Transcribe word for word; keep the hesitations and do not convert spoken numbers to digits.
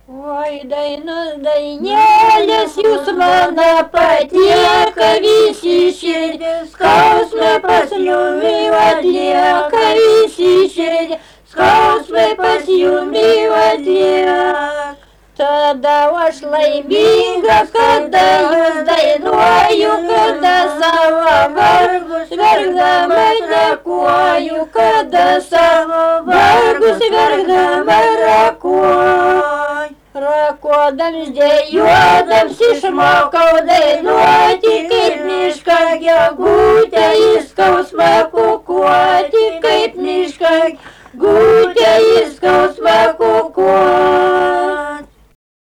Oi, dainos, dainėlės, jūs mano patieka visi širdį, skausmai pas jumi atlieka visi širdį, skausmai pas jumi atlieka. Tada aš laiminga, kada jūs dainuoju, kada savo vargus verkdama dėkoju, kada savo vargus verkdama rakuoju. Rakuodams dėjuodams išmokau dainuoti, kaip mišką gegutę į skausmą kukuoti, kaip mišką